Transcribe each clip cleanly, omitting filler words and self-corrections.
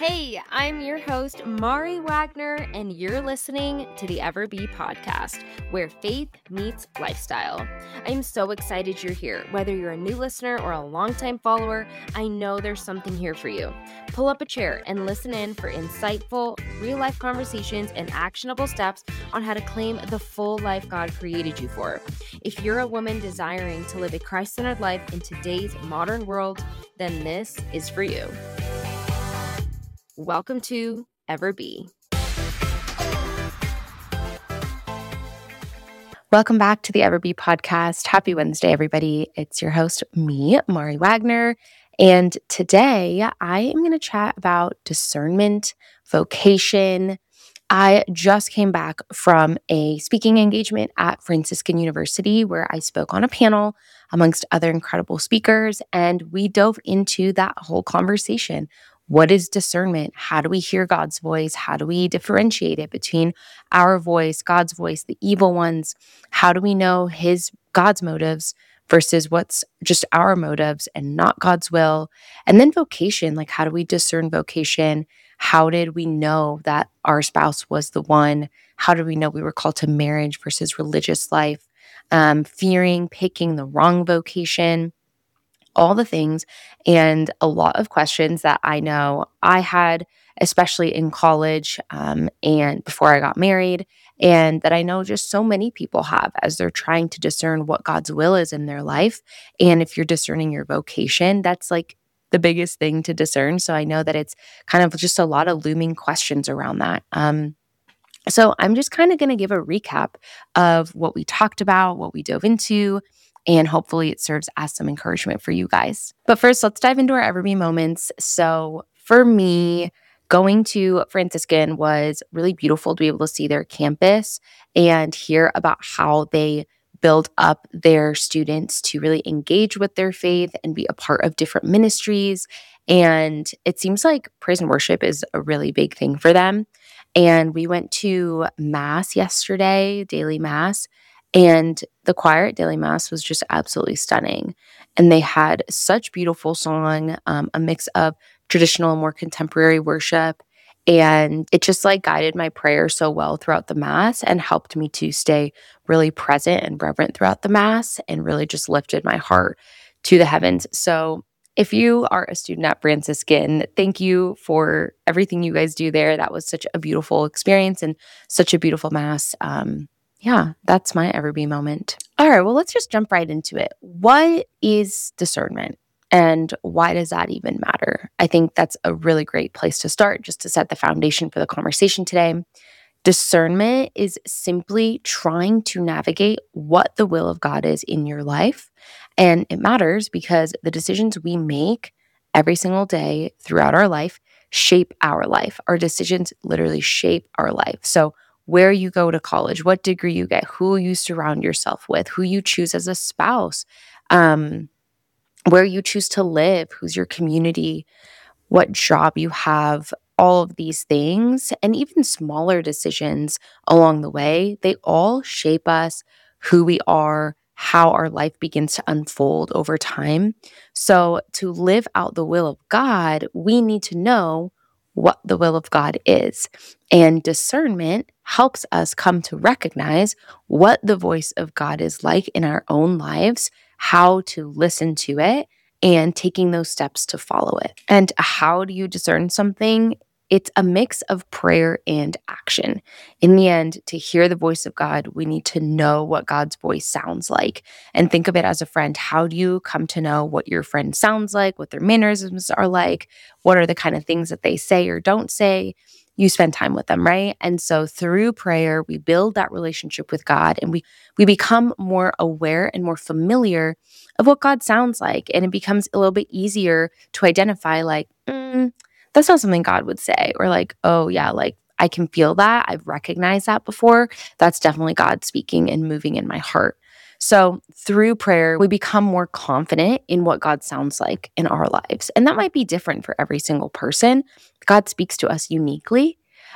Hey, I'm your host, Mari Wagner, and you're listening to the Ever Be podcast, where faith meets lifestyle. I'm so excited you're here. Whether you're a new listener or a longtime follower, I know there's something here for you. Pull up a chair and listen in for insightful, real-life conversations and actionable steps on how to claim the full life God created you for. If you're a woman desiring to live a Christ-centered life in today's modern world, then this is for you. Welcome to Ever Be. Welcome back to the Ever Be podcast. Happy Wednesday, everybody. It's your host, me, Mari Wagner. And today I am going to chat about discernment, vocation. I just came back from a speaking engagement at Franciscan University where I spoke on a panel amongst other incredible speakers, and we dove into that whole conversation. What is discernment? How do we hear God's voice? How do we differentiate it between our voice, God's voice, the evil ones? How do we know God's motives versus what's just our motives and not God's will? And then vocation, like how do we discern vocation? How did we know that our spouse was the one? How did we know we were called to marriage versus religious life? Fearing picking the wrong vocation, all the things, and a lot of questions that I know I had, especially in college and before I got married, and that I know just so many people have as they're trying to discern what God's will is in their life. And if you're discerning your vocation, that's like the biggest thing to discern. So I know that it's kind of just a lot of looming questions around that. So I'm just kind of going to give a recap of what we talked about, what we dove into, and hopefully it serves as some encouragement for you guys. But first, let's dive into our Ever Be moments. So for me, going to Franciscan was really beautiful to be able to see their campus and hear about how they build up their students to really engage with their faith and be a part of different ministries. And it seems like praise and worship is a really big thing for them. And we went to Mass yesterday, daily Mass, and the choir at daily Mass was just absolutely stunning. And they had such beautiful song, a mix of traditional and more contemporary worship. And it just like guided my prayer so well throughout the Mass and helped me to stay really present and reverent throughout the Mass and really just lifted my heart to the heavens. So if you are a student at Franciscan, thank you for everything you guys do there. That was such a beautiful experience and such a beautiful Mass. Yeah, that's my Ever Be moment. All right, well, let's just jump right into it. What is discernment and why does that even matter? I think that's a really great place to start just to set the foundation for the conversation today. Discernment is simply trying to navigate what the will of God is in your life. And it matters because the decisions we make every single day throughout our life shape our life. Our decisions literally shape our life. So where you go to college, what degree you get, who you surround yourself with, who you choose as a spouse, where you choose to live, who's your community, what job you have, all of these things, and even smaller decisions along the way, they all shape us, who we are, how our life begins to unfold over time. So to live out the will of God, we need to know what the will of God is. And discernment helps us come to recognize what the voice of God is like in our own lives, how to listen to it, and taking those steps to follow it. And how do you discern something? It's a mix of prayer and action. In the end, to hear the voice of God, we need to know what God's voice sounds like. And think of it as a friend. How do you come to know what your friend sounds like, what their mannerisms are like? What are the kind of things that they say or don't say? You spend time with them, right? And so through prayer, we build that relationship with God and we become more aware and more familiar of what God sounds like. And it becomes a little bit easier to identify like, that's not something God would say. Or like, oh yeah, like I can feel that. I've recognized that before. That's definitely God speaking and moving in my heart. So through prayer, we become more confident in what God sounds like in our lives. And that might be different for every single person. God speaks to us uniquely.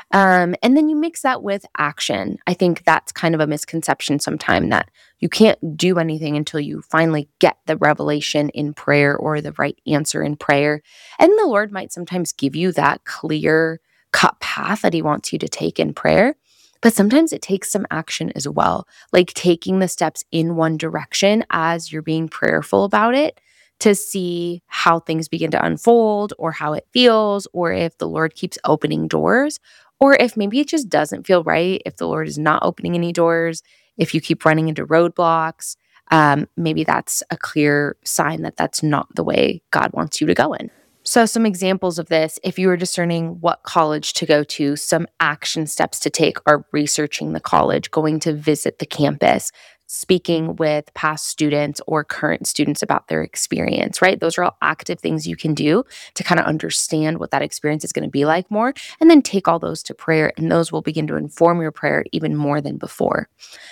And then you mix that with action. I think that's kind of a misconception sometimes, that you can't do anything until you finally get the revelation in prayer or the right answer in prayer. And the Lord might sometimes give you that clear cut path that He wants you to take in prayer. But sometimes it takes some action as well, like taking the steps in one direction as you're being prayerful about it, to see how things begin to unfold, or how it feels, or if the Lord keeps opening doors, or if maybe it just doesn't feel right, if the Lord is not opening any doors, if you keep running into roadblocks. Maybe that's a clear sign that that's not the way God wants you to go in. So some examples of this: if you are discerning what college to go to, some action steps to take are researching the college, going to visit the campus, speaking with past students or current students about their experience, right? Those are all active things you can do to kind of understand what that experience is going to be like more, and then take all those to prayer, and those will begin to inform your prayer even more than before.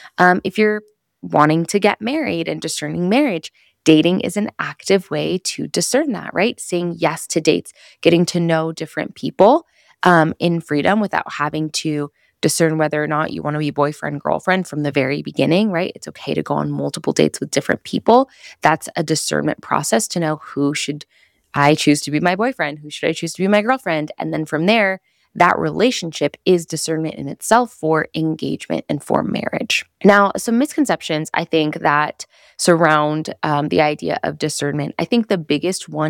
If you're wanting to get married and discerning marriage, dating is an active way to discern that, right? Saying yes to dates, getting to know different people in freedom without having to discern whether or not you want to be boyfriend, girlfriend from the very beginning, right? It's okay to go on multiple dates with different people. That's a discernment process to know, who should I choose to be my boyfriend? Who should I choose to be my girlfriend? And then from there, that relationship is discernment in itself for engagement and for marriage. Now, some misconceptions I think that surround the idea of discernment. I think the biggest one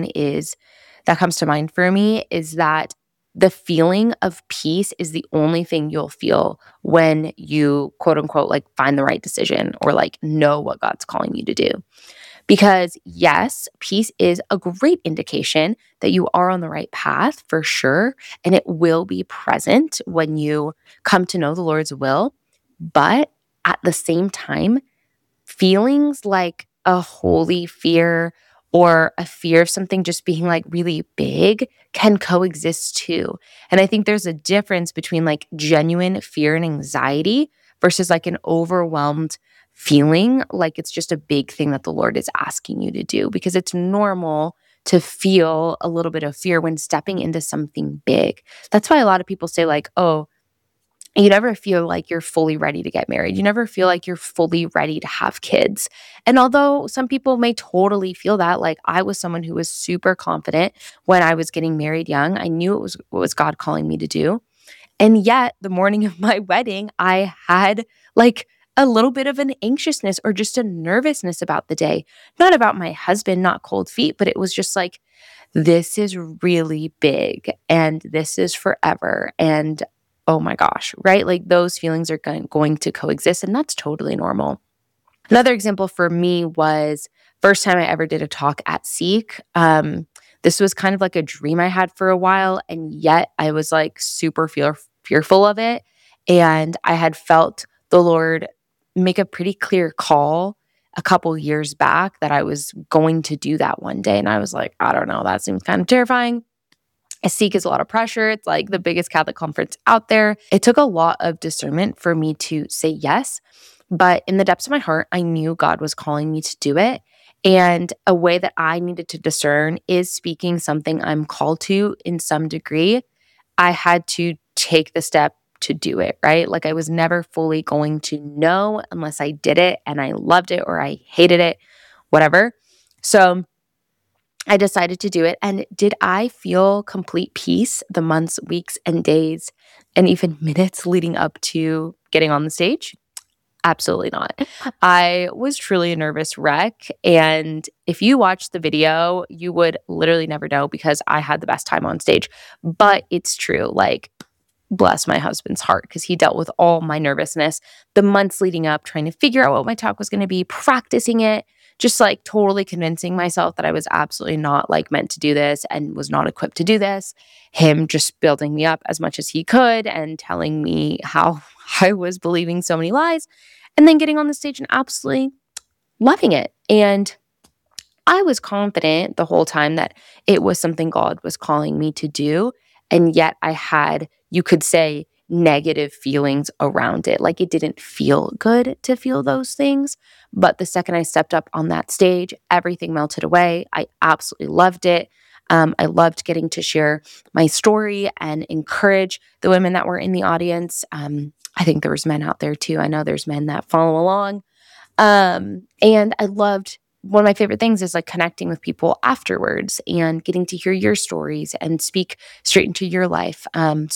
that comes to mind for me is that the feeling of peace is the only thing you'll feel when you, quote unquote, like find the right decision, or like know what God's calling you to do. Because yes, peace is a great indication that you are on the right path for sure. And it will be present when you come to know the Lord's will. But at the same time, feelings like a holy fear, or a fear of something just being like really big, can coexist too. And I think there's a difference between like genuine fear and anxiety versus like an overwhelmed feeling like it's just a big thing that the Lord is asking you to do, because it's normal to feel a little bit of fear when stepping into something big. That's why a lot of people say like, oh, you never feel like you're fully ready to get married. You never feel like you're fully ready to have kids. And although some people may totally feel that, like I was someone who was super confident when I was getting married young. I knew it was what was God calling me to do. And yet, the morning of my wedding, I had like a little bit of an anxiousness or just a nervousness about the day. Not about my husband, not cold feet, but it was just like, this is really big and this is forever. And oh my gosh, right? Like those feelings are going to coexist, and that's totally normal. Another example for me was first time I ever did a talk at Seek. This was kind of like a dream I had for a while, and yet I was like super fearful of it. And I had felt the Lord make a pretty clear call a couple years back that I was going to do that one day. And I was like, I don't know, that seems kind of terrifying. Seek is a lot of pressure. It's like the biggest Catholic conference out there. It took a lot of discernment for me to say yes. But in the depths of my heart, I knew God was calling me to do it. And a way that I needed to discern is speaking something I'm called to in some degree. I had to take the step to do it, right? Like I was never fully going to know unless I did it and I loved it or I hated it, whatever. So I decided to do it. And did I feel complete peace the months, weeks, and days, and even minutes leading up to getting on the stage? Absolutely not. I was truly a nervous wreck. And if you watch the video, you would literally never know, because I had the best time on stage. But it's true. Like, bless my husband's heart, because he dealt with all my nervousness the months leading up, trying to figure out what my talk was going to be, practicing it, just like totally convincing myself that I was absolutely not like meant to do this and was not equipped to do this. Him just building me up as much as he could and telling me how I was believing so many lies, and then getting on the stage and absolutely loving it. And I was confident the whole time that it was something God was calling me to do. And yet I had, you could say, negative feelings around it. Like it didn't feel good to feel those things. But the second I stepped up on that stage, everything melted away. I absolutely loved it. I loved getting to share my story and encourage the women that were in the audience. I think there was men out there too. I know there's men that follow along. And I loved, one of my favorite things is like connecting with people afterwards and getting to hear your stories and speak straight into your life.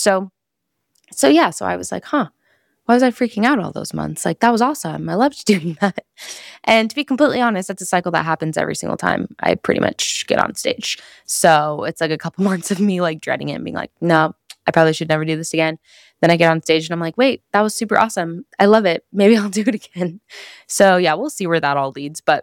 So I was like, why was I freaking out all those months? Like, that was awesome. I loved doing that. And to be completely honest, that's a cycle that happens every single time I pretty much get on stage. So it's like a couple months of me like dreading it and being like, no, I probably should never do this again. Then I get on stage and I'm like, wait, that was super awesome. I love it. Maybe I'll do it again. So yeah, we'll see where that all leads. But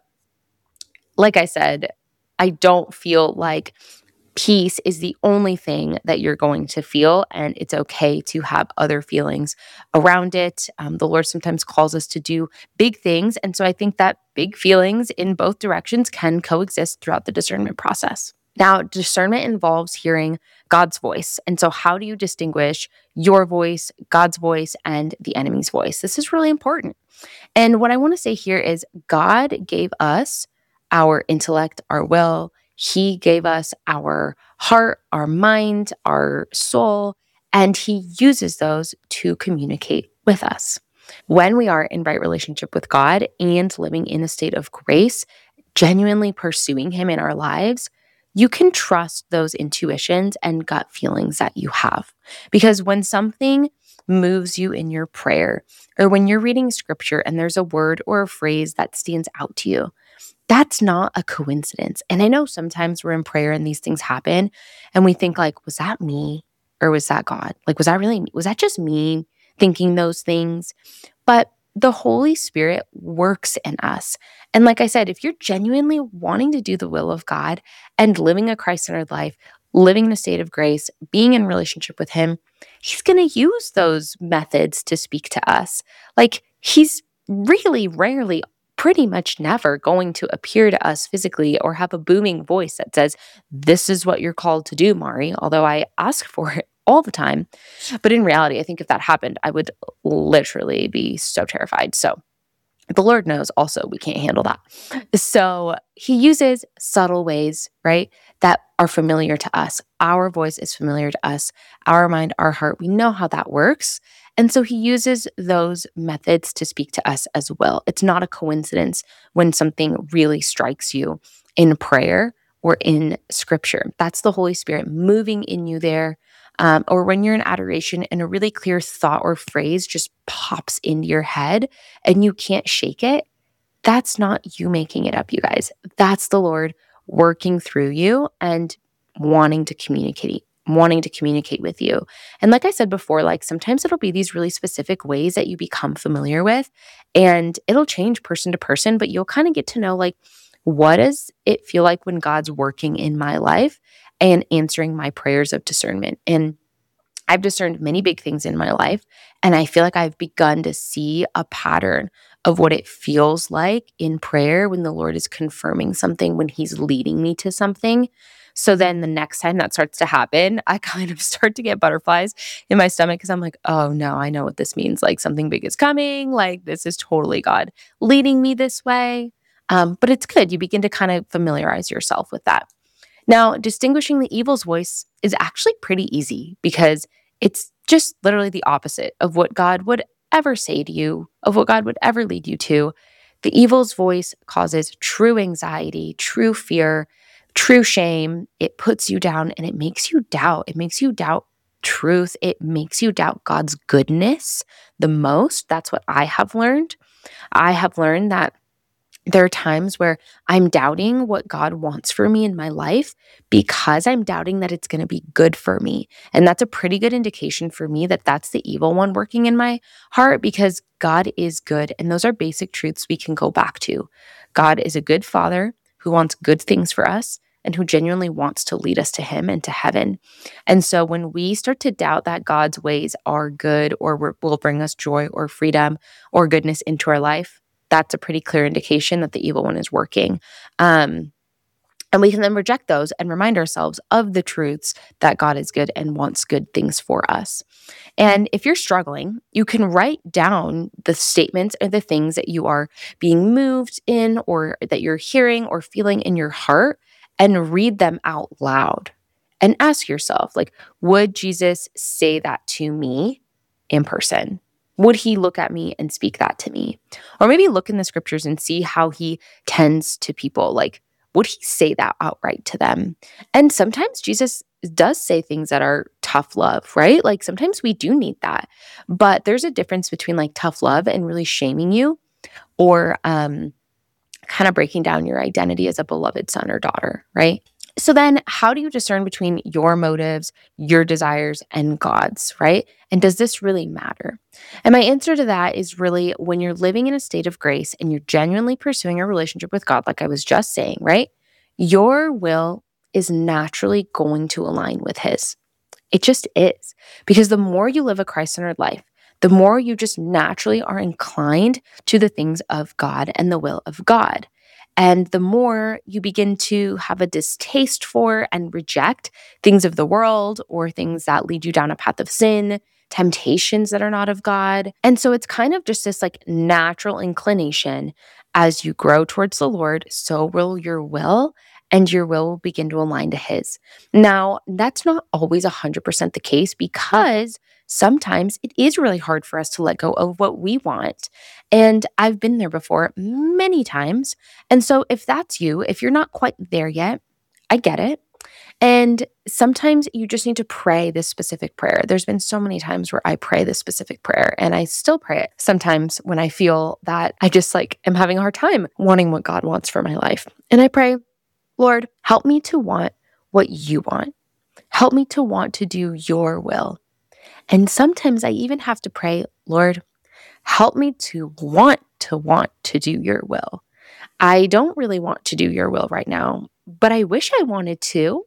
like I said, I don't feel like peace is the only thing that you're going to feel, and it's okay to have other feelings around it. The Lord sometimes calls us to do big things, and so I think that big feelings in both directions can coexist throughout the discernment process. Now, discernment involves hearing God's voice. And so how do you distinguish your voice, God's voice, and the enemy's voice? This is really important. And what I want to say here is God gave us our intellect, our will. He gave us our heart, our mind, our soul, and He uses those to communicate with us. When we are in right relationship with God and living in a state of grace, genuinely pursuing Him in our lives, you can trust those intuitions and gut feelings that you have. Because when something moves you in your prayer, or when you're reading scripture and there's a word or a phrase that stands out to you, that's not a coincidence. And I know sometimes we're in prayer and these things happen and we think like, was that me or was that God? Like, was that just me thinking those things? But the Holy Spirit works in us. And like I said, if you're genuinely wanting to do the will of God and living a Christ-centered life, living in a state of grace, being in relationship with Him, He's going to use those methods to speak to us. Like, He's really rarely, pretty much never going to appear to us physically or have a booming voice that says, this is what you're called to do, Mari, although I ask for it all the time. But in reality, I think if that happened, I would literally be so terrified. So the Lord knows also we can't handle that. So He uses subtle ways, right, that are familiar to us. Our voice is familiar to us, our mind, our heart. We know how that works. And so He uses those methods to speak to us as well. It's not a coincidence when something really strikes you in prayer or in scripture. That's the Holy Spirit moving in you there. Or when you're in adoration and a really clear thought or phrase just pops into your head and you can't shake it, that's not you making it up, you guys. That's the Lord working through you and wanting to communicate with you. And like I said before, like sometimes it'll be these really specific ways that you become familiar with, and it'll change person to person, but you'll kind of get to know like, what does it feel like when God's working in my life and answering my prayers of discernment? And I've discerned many big things in my life, and I feel like I've begun to see a pattern of what it feels like in prayer when the Lord is confirming something, when He's leading me to something. So then the next time that starts to happen, I kind of start to get butterflies in my stomach because I'm like, oh no, I know what this means. Like something big is coming. Like this is totally God leading me this way. But it's good. You begin to kind of familiarize yourself with that. Now, distinguishing the evil's voice is actually pretty easy because it's just literally the opposite of what God would ever say to you, of what God would ever lead you to. The evil's voice causes true anxiety, true fear, true shame. It puts you down and it makes you doubt. It makes you doubt truth. It makes you doubt God's goodness the most. That's what I have learned. I have learned that there are times where I'm doubting what God wants for me in my life because I'm doubting that it's going to be good for me. And that's a pretty good indication for me that that's the evil one working in my heart, because God is good. And those are basic truths we can go back to. God is a good Father who wants good things for us and who genuinely wants to lead us to Him and to heaven. And so when we start to doubt that God's ways are good or will bring us joy or freedom or goodness into our life, that's a pretty clear indication that the evil one is working. And we can then reject those and remind ourselves of the truths that God is good and wants good things for us. And if you're struggling, you can write down the statements or the things that you are being moved in or that you're hearing or feeling in your heart, and read them out loud and ask yourself, like, would Jesus say that to me in person? Would he look at me and speak that to me? Or maybe look in the scriptures and see how he tends to people. Like, would he say that outright to them? And sometimes Jesus does say things that are tough love, right? Like sometimes we do need that. But there's a difference between like tough love and really shaming you, or kind of breaking down your identity as a beloved son or daughter, right? So then how do you discern between your motives, your desires, and God's, right? And does this really matter? And my answer to that is really when you're living in a state of grace and you're genuinely pursuing a relationship with God, like I was just saying, right? Your will is naturally going to align with His. It just is. Because the more you live a Christ-centered life, the more you just naturally are inclined to the things of God and the will of God. And the more you begin to have a distaste for and reject things of the world or things that lead you down a path of sin, temptations that are not of God. And so it's kind of just this like natural inclination as you grow towards the Lord, so will your will, and your will begin to align to His. Now, that's not always 100% the case because sometimes it is really hard for us to let go of what we want. And I've been there before many times. And so if that's you, if you're not quite there yet, I get it. And sometimes you just need to pray this specific prayer. There's been so many times where I pray this specific prayer and I still pray it sometimes when I feel that I just like am having a hard time wanting what God wants for my life. And I pray, Lord, help me to want what you want. Help me to want to do your will. And sometimes I even have to pray, Lord, help me to want to do your will. I don't really want to do your will right now, but I wish I wanted to.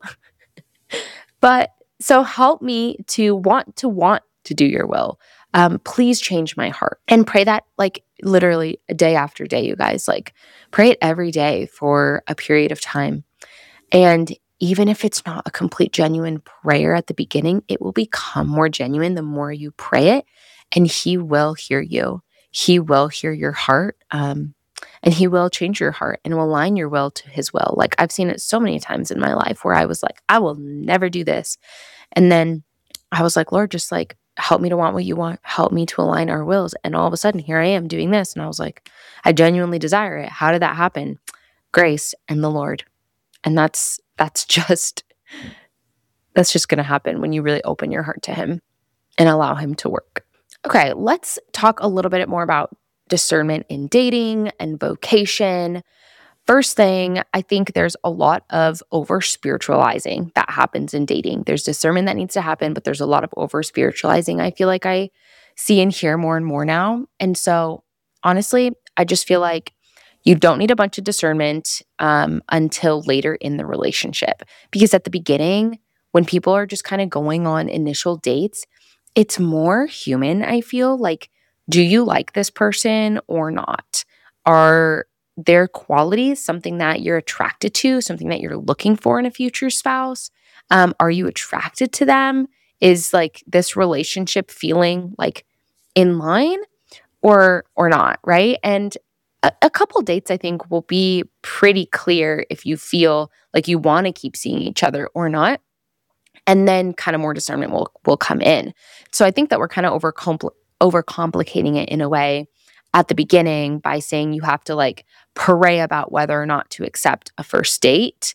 But so help me to want to do your will. Please change my heart. And pray that like literally day after day, you guys. Like pray it every day for a period of time. And even if it's not a complete genuine prayer at the beginning, it will become more genuine the more you pray it, and He will hear you. He will hear your heart, and He will change your heart and will align your will to His will. Like I've seen it so many times in my life where I was like, I will never do this. And then I was like, Lord, just like help me to want what you want. Help me to align our wills. And all of a sudden here I am doing this. And I was like, I genuinely desire it. How did that happen? Grace and the Lord. And that's just going to happen when you really open your heart to Him and allow Him to work. Okay, let's talk a little bit more about discernment in dating and vocation. First thing, I think there's a lot of over-spiritualizing that happens in dating. There's discernment that needs to happen, but there's a lot of over-spiritualizing I feel like I see and hear more and more now. And so honestly, I just feel like you don't need a bunch of discernment until later in the relationship. Because at the beginning, when people are just kind of going on initial dates, it's more human, I feel. Like, do you like this person or not? Are their qualities something that you're attracted to, something that you're looking for in a future spouse? Are you attracted to them? Is like this relationship feeling like in line or not, right? And a couple dates, I think, will be pretty clear if you feel like you want to keep seeing each other or not. And then kind of more discernment will come in. So I think that we're kind of overcomplicating it in a way at the beginning by saying you have to like pray about whether or not to accept a first date.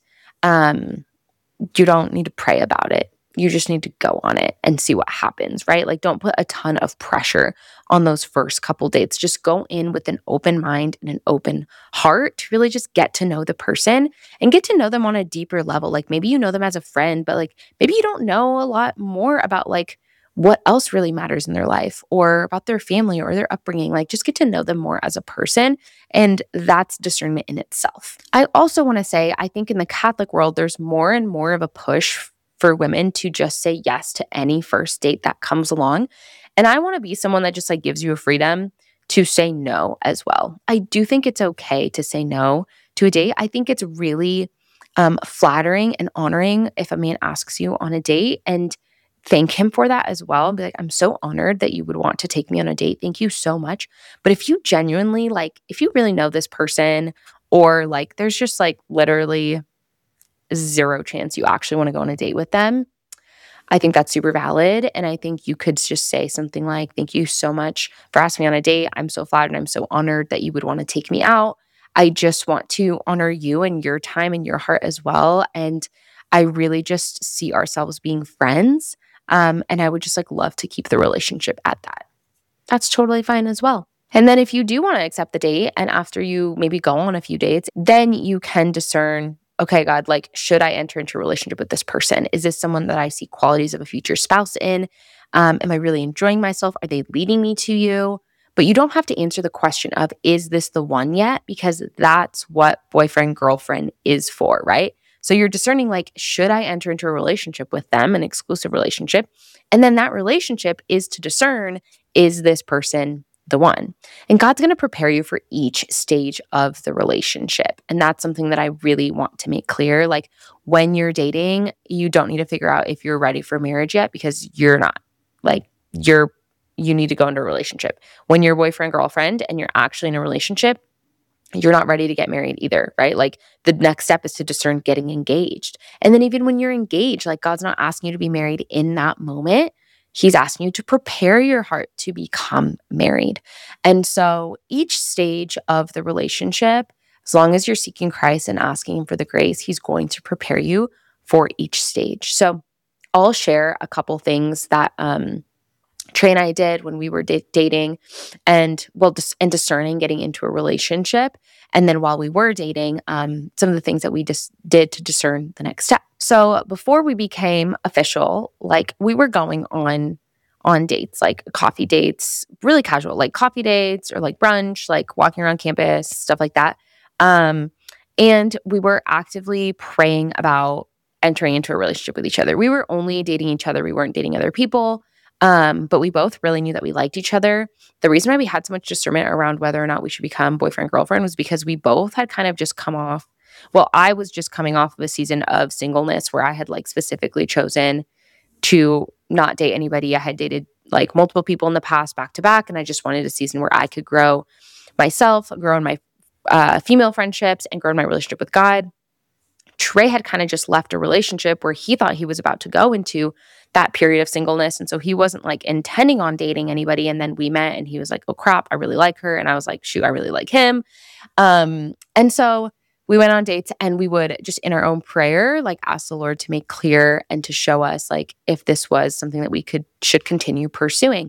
You don't need to pray about it. You just need to go on it and see what happens, right? Like don't put a ton of pressure on those first couple dates. Just go in with an open mind and an open heart to really just get to know the person and get to know them on a deeper level. Like maybe you know them as a friend, but like maybe you don't know a lot more about like what else really matters in their life or about their family or their upbringing. Like just get to know them more as a person. And that's discernment in itself. I also want to say, I think in the Catholic world, there's more and more of a push for women to just say yes to any first date that comes along. And I want to be someone that just like gives you a freedom to say no as well. I do think it's okay to say no to a date. I think it's really flattering and honoring if a man asks you on a date and thank him for that as well. Be like, I'm so honored that you would want to take me on a date. Thank you so much. But if you genuinely like, if you really know this person or like there's just like literally zero chance you actually want to go on a date with them, I think that's super valid. And I think you could just say something like, thank you so much for asking me on a date. I'm so flattered and I'm so honored that you would want to take me out. I just want to honor you and your time and your heart as well. And I really just see ourselves being friends. And I would just love to keep the relationship at that. That's totally fine as well. And then if you do want to accept the date and after you maybe go on a few dates, then you can discern, okay, God, should I enter into a relationship with this person? Is this someone that I see qualities of a future spouse in? Am I really enjoying myself? Are they leading me to you? But you don't have to answer the question of, is this the one yet? Because that's what boyfriend, girlfriend is for, right? So you're discerning, should I enter into a relationship with them, an exclusive relationship? And then that relationship is to discern, is this person the one? And God's going to prepare you for each stage of the relationship. And that's something that I really want to make clear. When you're dating, you don't need to figure out if you're ready for marriage yet, because you're not. You need to go into a relationship. When you're boyfriend, girlfriend, and you're actually in a relationship, you're not ready to get married either, right? The next step is to discern getting engaged. And then even when you're engaged, God's not asking you to be married in that moment. He's asking you to prepare your heart to become married. And so each stage of the relationship, as long as you're seeking Christ and asking Him for the grace, He's going to prepare you for each stage. So I'll share a couple things that Trey and I did when we were dating and discerning getting into a relationship. And then while we were dating, some of the things that we just did to discern the next step. So before we became official, we were going on dates, coffee dates, really casual, coffee dates or brunch, walking around campus, stuff like that. And we were actively praying about entering into a relationship with each other. We were only dating each other. We weren't dating other people. But we both really knew that we liked each other. The reason why we had so much discernment around whether or not we should become boyfriend, girlfriend was because we both had kind of just come off. Well, I was just coming off of a season of singleness where I had specifically chosen to not date anybody. I had dated multiple people in the past back to back. And I just wanted a season where I could grow myself, grow in my female friendships and grow in my relationship with God. Trey had kind of just left a relationship where he thought he was about to go into that period of singleness. And so he wasn't intending on dating anybody. And then we met and he was like, oh crap, I really like her. And I was like, shoot, I really like him. And so we went on dates and we would just in our own prayer, ask the Lord to make clear and to show us if this was something that we should continue pursuing.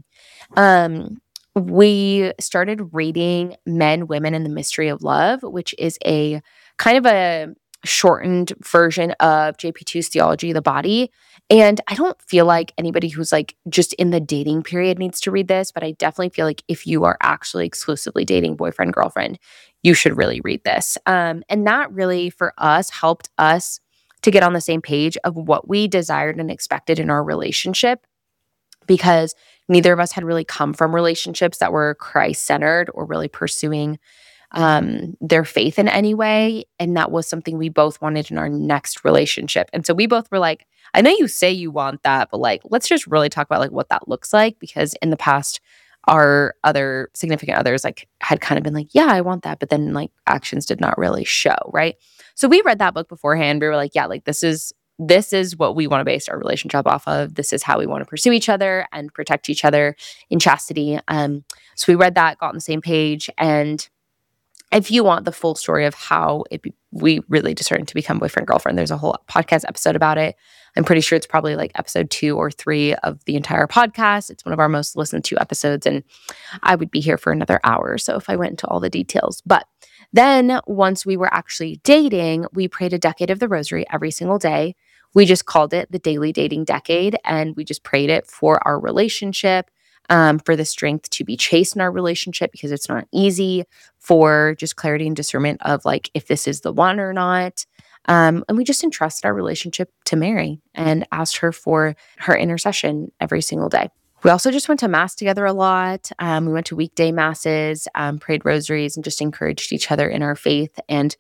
We started reading Men, Women, and the Mystery of Love, which is a kind of a shortened version of JP2's Theology of the Body. And I don't feel like anybody who's just in the dating period needs to read this, but I definitely feel like if you are actually exclusively dating boyfriend, girlfriend, you should really read this. And that really for us helped us to get on the same page of what we desired and expected in our relationship, because neither of us had really come from relationships that were Christ-centered or really pursuing their faith in any way. And that was something we both wanted in our next relationship. And so we both were like, I know you say you want that, but let's just really talk about what that looks like. Because in the past, our other significant others had kind of been like, yeah, I want that. But then actions did not really show. Right. So we read that book beforehand. We were like, yeah, this is what we want to base our relationship off of. This is how we want to pursue each other and protect each other in chastity. So we read that, got on the same page. And if you want the full story of how we really discerned to become boyfriend, girlfriend, there's a whole podcast episode about it. I'm pretty sure it's probably episode 2 or 3 of the entire podcast. It's one of our most listened to episodes, and I would be here for another hour. So if I went into all the details, but then once we were actually dating, we prayed a decade of the rosary every single day. We just called it the Daily Dating Decade, and we just prayed it for our relationship, for the strength to be chaste in our relationship, because it's not easy, for just clarity and discernment of if this is the one or not. And we just entrusted our relationship to Mary and asked her for her intercession every single day. We also just went to mass together a lot. We went to weekday masses, prayed rosaries, and just encouraged each other in our faith. And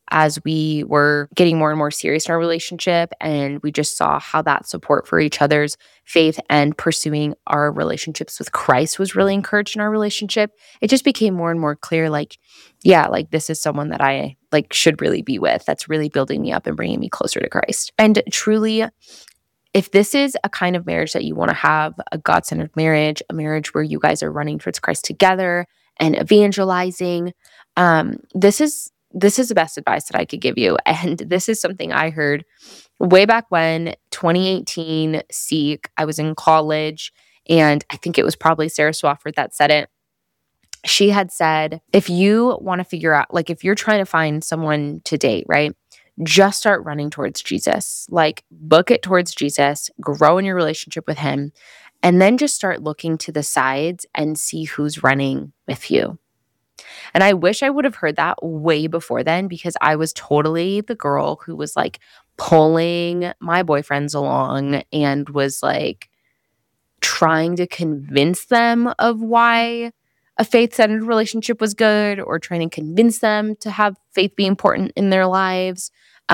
as we were getting more and more serious in our relationship, and we just saw how that support for each other's faith and pursuing our relationships with Christ was really encouraged in our relationship, it just became more and more clear, like, yeah, like this is someone that I like should really be with, that's really building me up and bringing me closer to Christ. And truly, if this is a kind of marriage that you want to have, a God-centered marriage, a marriage where you guys are running towards Christ together and evangelizing, this is the best advice that I could give you. And this is something I heard way back when, 2018, Seek. I was in college, and I think it was probably Sarah Swafford that said it. She had said, if you want to figure out, like if you're trying to find someone to date, right? Just start running towards Jesus. Like book it towards Jesus, grow in your relationship with him, and then just start looking to the sides and see who's running with you. And I wish I would have heard that way before then, because I was totally the girl who was like pulling my boyfriends along and was like trying to convince them of why a faith-centered relationship was good, or trying to convince them to have faith be important in their lives.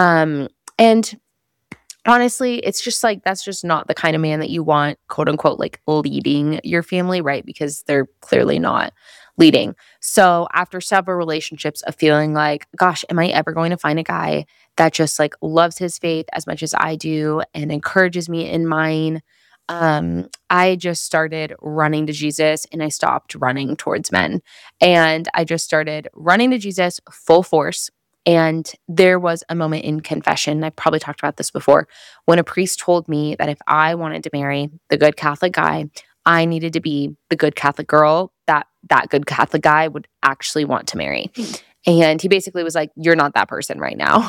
And honestly, it's just like, that's just not the kind of man that you want, quote unquote, like leading your family, right? Because they're clearly not leading. So after several relationships of feeling like, gosh, am I ever going to find a guy that just like loves his faith as much as I do and encourages me in mine? I just started running to Jesus, and I stopped running towards men. And I just started running to Jesus full force. And there was a moment in confession, I've probably talked about this before, when a priest told me that if I wanted to marry the good Catholic guy, I needed to be the good Catholic girl that good Catholic guy would actually want to marry. And he basically was like, you're not that person right now.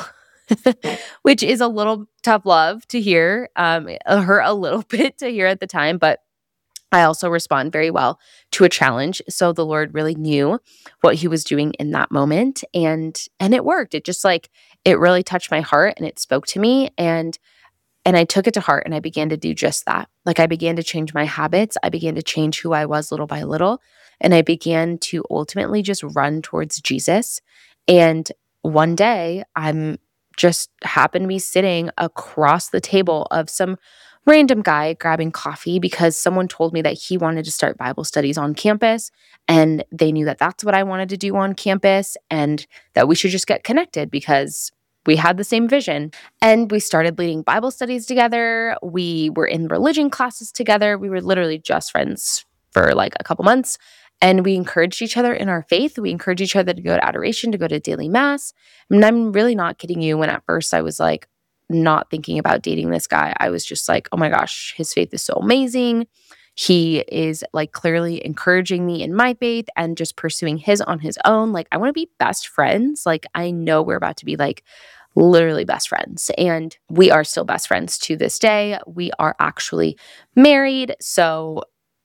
Which is a little tough love to hear, it hurt a little bit to hear at the time, but I also respond very well to a challenge. So the Lord really knew what he was doing in that moment, and it worked. It just like, it really touched my heart and it spoke to me, and I took it to heart, and I began to do just that. Like I began to change my habits. I began to change who I was little by little, and I began to ultimately just run towards Jesus. And one day I'm just happened to be sitting across the table of some random guy grabbing coffee, because someone told me that he wanted to start Bible studies on campus, and they knew that that's what I wanted to do on campus, and that we should just get connected because we had the same vision. And we started leading Bible studies together. We were in religion classes together. We were literally just friends for like a couple months. And we encouraged each other in our faith. We encouraged each other to go to adoration, to go to daily mass. And I'm really not kidding you when at first I was like not thinking about dating this guy. I was just like, oh my gosh, his faith is so amazing. He is like clearly encouraging me in my faith and just pursuing his on his own. Like I want to be best friends. Like I know we're about to be like literally best friends. And we are still best friends to this day. We are actually married. So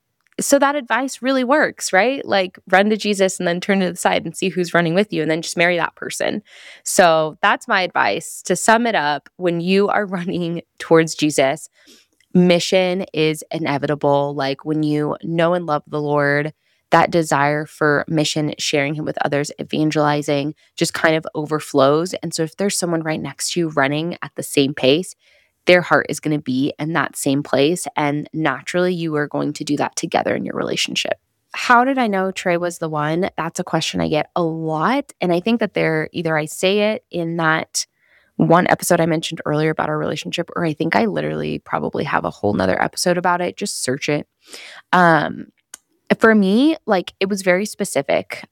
that advice really works, right? Like run to Jesus and then turn to the side and see who's running with you, and then just marry that person. So that's my advice. To sum it up, when you are running towards Jesus, mission is inevitable. Like when you know and love the Lord, that desire for mission, sharing him with others, evangelizing just kind of overflows. And so if there's someone right next to you running at the same pace, their heart is going to be in that same place. And naturally, you are going to do that together in your relationship. How did I know Trey was the one? That's a question I get a lot. And I think that either I say it in that one episode I mentioned earlier about our relationship, or I think I literally probably have a whole nother episode about it. Just search it. For me, like it was very specific.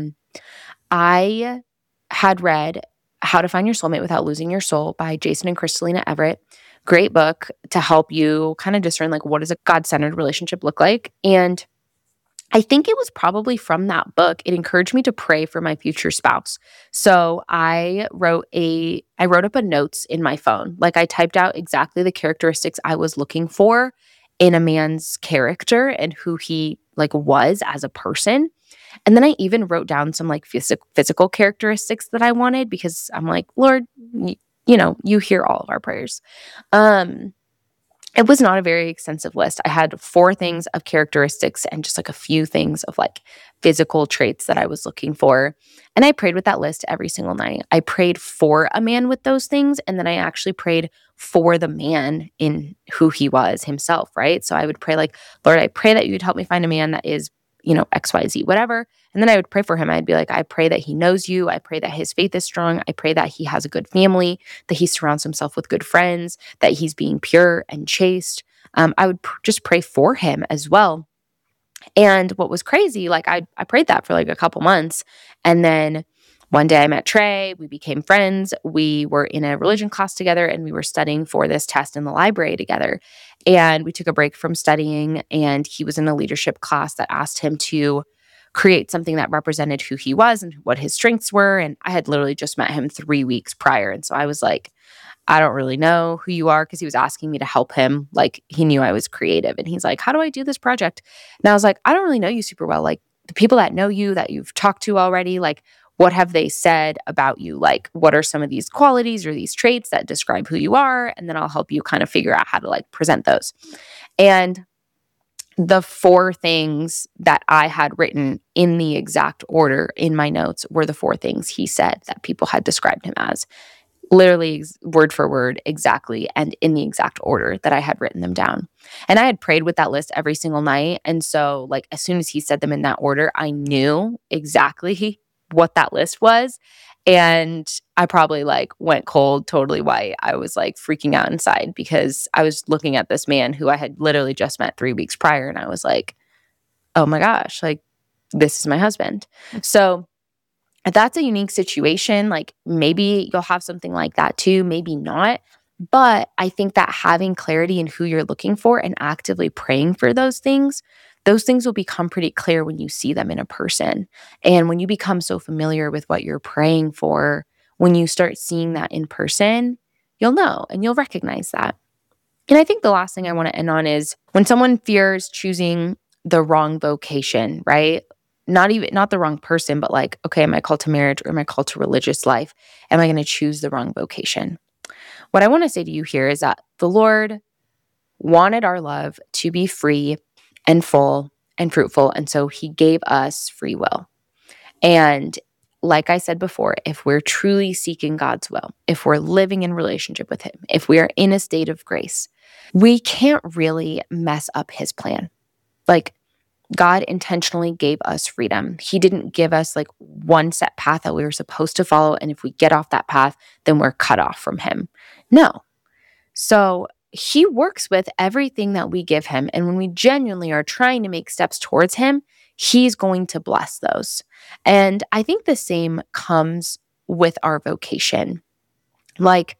I had read How to Find Your Soulmate Without Losing Your Soul by Jason and Kristalina Everett. Great book to help you kind of discern like what does a God-centered relationship look like. And I think it was probably from that book, it encouraged me to pray for my future spouse. So I wrote up a notes in my phone. Like I typed out exactly the characteristics I was looking for in a man's character and who he like was as a person. And then I even wrote down some like physical characteristics that I wanted, because I'm like, Lord, you hear all of our prayers. it was not a very extensive list. I had 4 things of characteristics and just like a few things of like physical traits that I was looking for. And I prayed with that list every single night. I prayed for a man with those things. And then I actually prayed for the man in who he was himself, right? So I would pray like, Lord, I pray that you would help me find a man that is, XYZ, whatever. And then I would pray for him. I'd be like, I pray that he knows you. I pray that his faith is strong. I pray that he has a good family, that he surrounds himself with good friends, that he's being pure and chaste. I would just pray for him as well. And what was crazy, like I prayed that for like a couple months. And then one day I met Trey, we became friends. We were in a religion class together and we were studying for this test in the library together. And we took a break from studying and he was in a leadership class that asked him to create something that represented who he was and what his strengths were. And I had literally just met him 3 weeks prior. And so I was like, I don't really know who you are, because he was asking me to help him. Like he knew I was creative and he's like, how do I do this project? And I was like, I don't really know you super well. Like the people that know you, that you've talked to already, like what have they said about you? Like what are some of these qualities or these traits that describe who you are? And then I'll help you kind of figure out how to like present those. And the 4 things that I had written in the exact order in my notes were the 4 things he said that people had described him as. Literally word for word, exactly, and in the exact order that I had written them down. And I had prayed with that list every single night. And so like as soon as he said them in that order, I knew exactly what that list was. And I probably like went cold, totally white. I was like freaking out inside because I was looking at this man who I had literally just met 3 weeks prior. And I was like, oh my gosh, like this is my husband. So that's a unique situation. Like maybe you'll have something like that too, maybe not. But I think that having clarity in who you're looking for and actively praying for those things will become pretty clear when you see them in a person. And when you become so familiar with what you're praying for, when you start seeing that in person, you'll know and you'll recognize that. And I think the last thing I want to end on is when someone fears choosing the wrong vocation, right? Not the wrong person, but like, okay, am I called to marriage or am I called to religious life? Am I going to choose the wrong vocation? What I want to say to you here is that the Lord wanted our love to be free and full and fruitful. And so he gave us free will. And like I said before, if we're truly seeking God's will, if we're living in relationship with him, if we are in a state of grace, we can't really mess up his plan. Like God intentionally gave us freedom. He didn't give us like one set path that we were supposed to follow. And if we get off that path, then we're cut off from him. No. So he works with everything that we give him. And when we genuinely are trying to make steps towards him, he's going to bless those. And I think the same comes with our vocation. Like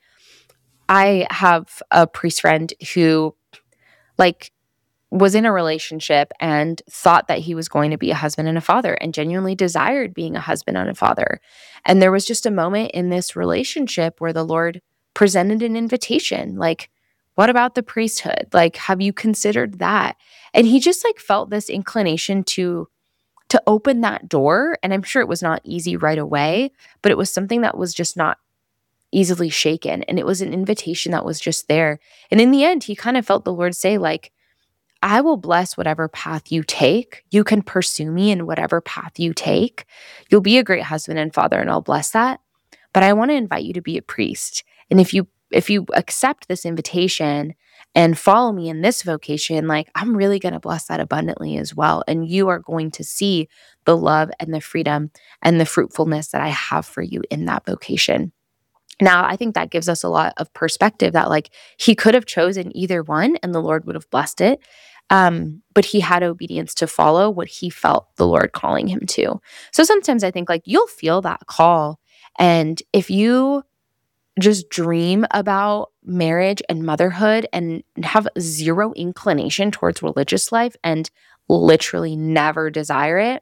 I have a priest friend who like was in a relationship and thought that he was going to be a husband and a father and genuinely desired being a husband and a father. And there was just a moment in this relationship where the Lord presented an invitation, like, what about the priesthood? Like, have you considered that? And he just like felt this inclination to open that door. And I'm sure it was not easy right away, but it was something that was just not easily shaken. And it was an invitation that was just there. And in the end, he kind of felt the Lord say like, I will bless whatever path you take. You can pursue me in whatever path you take. You'll be a great husband and father, and I'll bless that. But I want to invite you to be a priest. And if you accept this invitation and follow me in this vocation, like I'm really going to bless that abundantly as well. And you are going to see the love and the freedom and the fruitfulness that I have for you in that vocation. Now, I think that gives us a lot of perspective that like he could have chosen either one and the Lord would have blessed it. But he had obedience to follow what he felt the Lord calling him to. So sometimes I think like you'll feel that call. And if you just dream about marriage and motherhood and have zero inclination towards religious life and literally never desire it,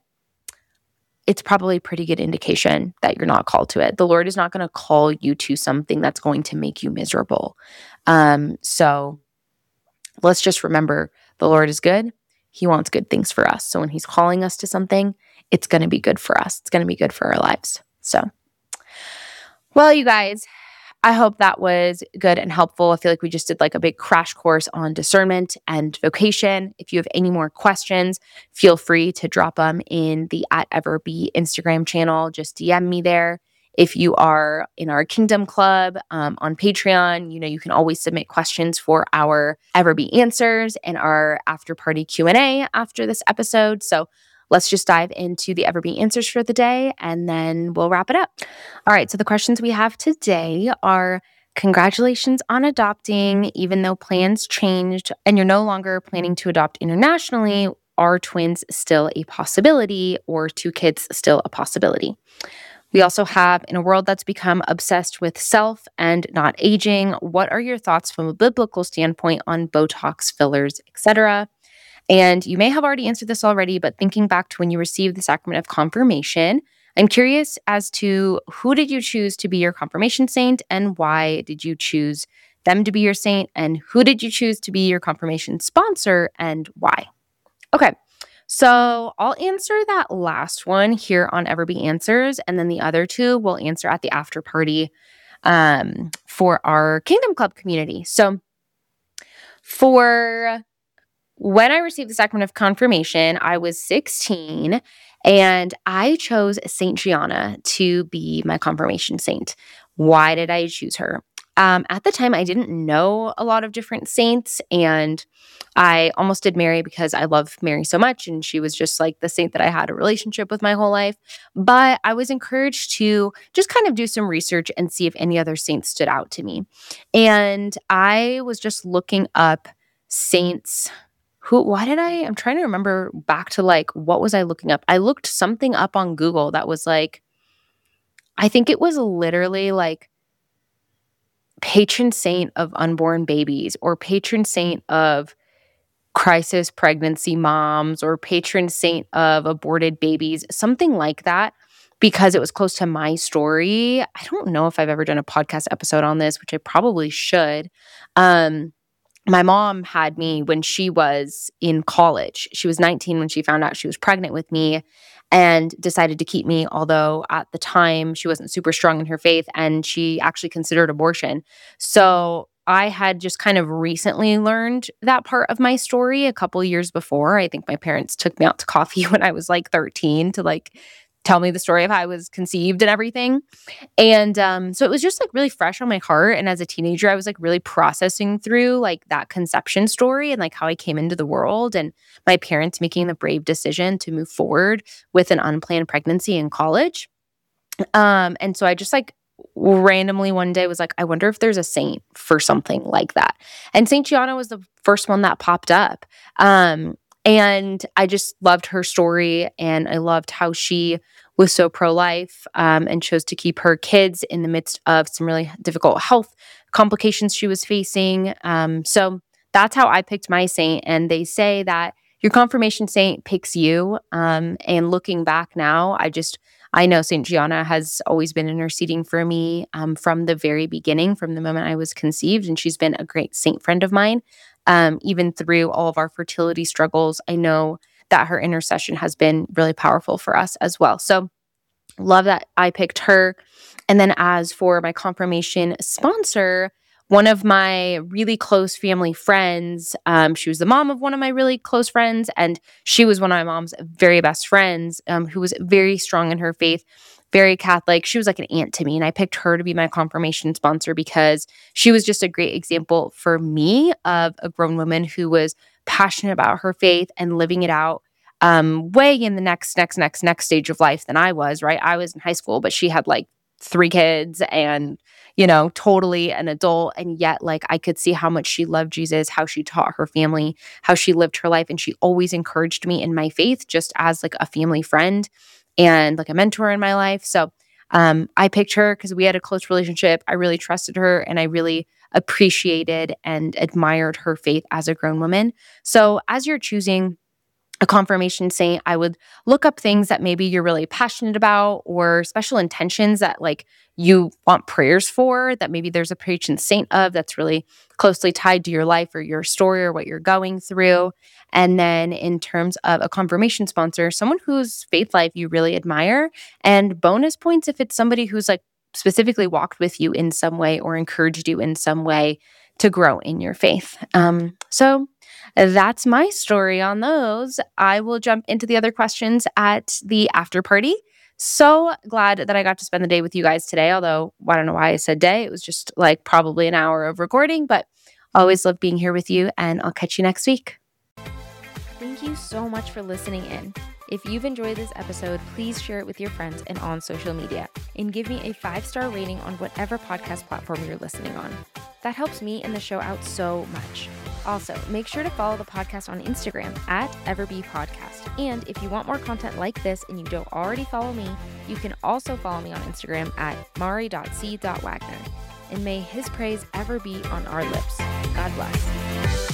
it's probably a pretty good indication that you're not called to it. The Lord is not going to call you to something that's going to make you miserable. So let's just remember the Lord is good. He wants good things for us. So when he's calling us to something, it's going to be good for us. It's going to be good for our lives. So, well, you guys, I hope that was good and helpful. I feel like we just did like a big crash course on discernment and vocation. If you have any more questions, feel free to drop them in the @everbe Instagram channel. Just DM me there. If you are in our Kingdom Club on Patreon, you can always submit questions for our Everbe Answers and our after party Q&A after this episode. So let's just dive into the Everbe Answers for the day, and then we'll wrap it up. All right, so the questions we have today are: congratulations on adopting. Even though plans changed and you're no longer planning to adopt internationally, are twins still a possibility, or 2 kids still a possibility? We also have: in a world that's become obsessed with self and not aging, what are your thoughts from a biblical standpoint on Botox, fillers, etc.? And you may have already answered this already, but thinking back to when you received the sacrament of confirmation, I'm curious as to who did you choose to be your confirmation saint, and why did you choose them to be your saint, and who did you choose to be your confirmation sponsor, and why? Okay, so I'll answer that last one here on Everbe Answers, and then the other 2 we'll answer at the after party for our Kingdom Club community. So for when I received the sacrament of confirmation, I was 16, and I chose Saint Gianna to be my confirmation saint. Why did I choose her? At the time, I didn't know a lot of different saints, and I almost did Mary because I love Mary so much, and she was just like the saint that I had a relationship with my whole life. But I was encouraged to just kind of do some research and see if any other saints stood out to me. And I was just looking up saints. I'm trying to remember back to like, what was I looking up? I looked something up on Google that was like, I think it was literally like patron saint of unborn babies, or patron saint of crisis pregnancy moms, or patron saint of aborted babies, something like that, because it was close to my story. I don't know if I've ever done a podcast episode on this, which I probably should. My mom had me when she was in college. She was 19 when she found out she was pregnant with me, and decided to keep me, although at the time she wasn't super strong in her faith, and she actually considered abortion. So I had just kind of recently learned that part of my story a couple years before. I think my parents took me out to coffee when I was like 13 to like tell me the story of how I was conceived and everything. And so it was just like really fresh on my heart. And as a teenager, I was like really processing through like that conception story and like how I came into the world, and my parents making the brave decision to move forward with an unplanned pregnancy in college. And so I just like randomly one day was like, I wonder if there's a saint for something like that. And Saint Gianna was the first one that popped up. And I just loved her story, and I loved how she was so pro-life and chose to keep her kids in the midst of some really difficult health complications she was facing. So that's how I picked my saint. And they say that your confirmation saint picks you. And looking back now, I know Saint Gianna has always been interceding for me from the very beginning, from the moment I was conceived, and she's been a great saint friend of mine. Even through all of our fertility struggles, I know that her intercession has been really powerful for us as well. So love that I picked her. And then as for my confirmation sponsor, one of my really close family friends, she was the mom of one of my really close friends, and she was one of my mom's very best friends, who was very strong in her faith, very Catholic. She was like an aunt to me, and I picked her to be my confirmation sponsor because she was just a great example for me of a grown woman who was passionate about her faith and living it out way in the next stage of life than I was, right? I was in high school, but she had like 3 kids and, totally an adult. And yet like I could see how much she loved Jesus, how she taught her family, how she lived her life. And she always encouraged me in my faith just as like a family friend and like a mentor in my life. So I picked her because we had a close relationship. I really trusted her, and I really appreciated and admired her faith as a grown woman. So as you're choosing a confirmation saint, I would look up things that maybe you're really passionate about, or special intentions that like you want prayers for, that maybe there's a patron saint of that's really closely tied to your life or your story or what you're going through. And then in terms of a confirmation sponsor, someone whose faith life you really admire, and bonus points if it's somebody who's like specifically walked with you in some way or encouraged you in some way to grow in your faith. So that's my story on those. I will jump into the other questions at the after party. So glad that I got to spend the day with you guys today, although I don't know why I said day. It was just like probably an hour of recording, but always love being here with you, and I'll catch you next week. Thank you so much for listening in. If you've enjoyed this episode, please share it with your friends and on social media, and give me a 5-star rating on whatever podcast platform you're listening on. That helps me and the show out so much. Also, make sure to follow the podcast on Instagram at EverBePodcast. And if you want more content like this and you don't already follow me, you can also follow me on Instagram at mari.c.wagner. And may his praise ever be on our lips. God bless.